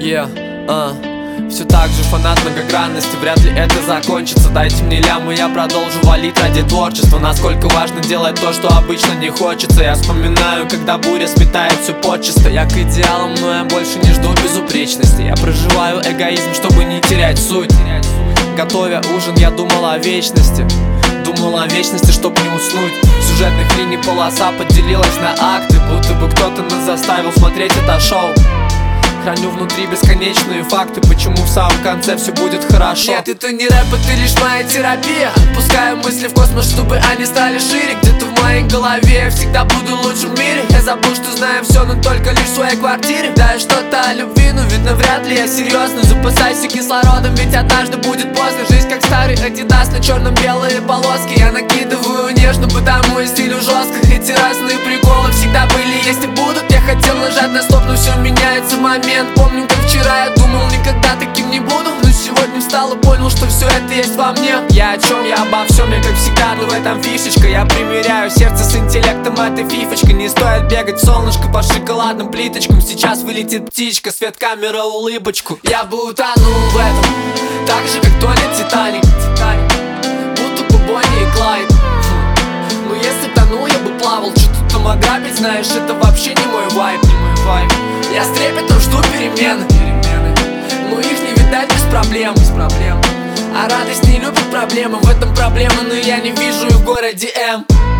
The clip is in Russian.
Все так же фанат многогранности, вряд ли это закончится. Дайте мне ляму, я продолжу валить ради творчества. Насколько важно делать то, что обычно не хочется. Я вспоминаю, когда буря сметает все почисто. Я к идеалам, но я больше не жду безупречности. Я проживаю эгоизм, чтобы не терять суть. Готовя ужин, я думал о вечности. Думал о вечности, чтоб не уснуть. Сюжетных линий полоса поделилась на акты, будто бы кто-то нас заставил смотреть это шоу. Храню внутри бесконечные факты, почему в самом конце все будет хорошо. Нет, это не рэп, это лишь моя терапия. Отпускаю мысли в космос, чтобы они стали шире. Где-то в моей голове я всегда буду лучшим в мире. Я забыл, что знаю все, но только лишь в своей квартире. Да, и что-то о любви, но видно вряд ли я серьезно. Запасайся кислородом, ведь однажды будет поздно. Жизнь как старый Адидас, на черном белые полоски. Я накидываю нежно, потому и стилю жестко. Эти разные приколы всегда были, есть и будут. Я хотел нажать на стоп, но все меняется в момент. Помню, как вчера я думал, никогда таким не буду. Но сегодня встал и понял, что все это есть во мне. Я о чем, я обо всем, я как всегда, но в этом фишечка. Я примеряю сердце с интеллектом, этой фифочкой. Не стоит бегать в солнышко по шоколадным плиточкам. Сейчас вылетит птичка, свет, камера, улыбочку. Я бы утонул в этом, так же, как туалет Титаник. Будто бы Бонни и Клайд. Но если б тонул, я бы плавал. Что-то там ограбить, знаешь, это вообще не мой вайб. Я с трепетом жду перемены, но их не видать без проблем. А радость не любит проблемы, в этом проблема, но я не вижу их в городе М.